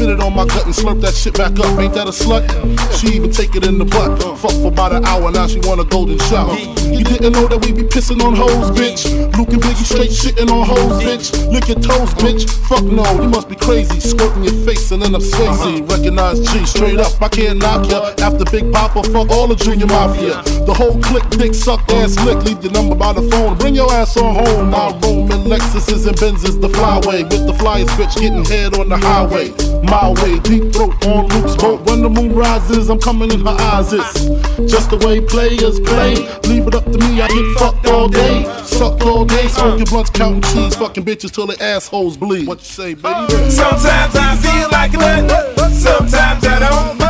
spit it on my gut and slurp that shit back up. Ain't that a slut? She even take it in the butt. Fuck for about an hour, now she want a golden shower. You didn't know that we be pissing on hoes, bitch. Luke and Biggie straight shitting on hoes, bitch. Lick your toes, bitch. Fuck no, you must be crazy. Squirting your face and then I'm Swayze. Recognize G, straight up, I can't knock ya. After Big Papa, fuck all the Junior Mafia. The whole clique, dick suck, ass lick. Leave your number by the phone, bring your ass on home. My Roman Lexuses and Benzes, the flyway. With the flyest bitch getting head on the highway. My way, deep throat on Luke's boat. When the moon rises, I'm coming in her eyes. It's just the way players play. Leave it up to me, I get fucked all day. Sucked all day, smoking blunts, counting cheese. Fucking bitches till their assholes bleed. What you say, baby? Sometimes I feel like a nut, sometimes I don't.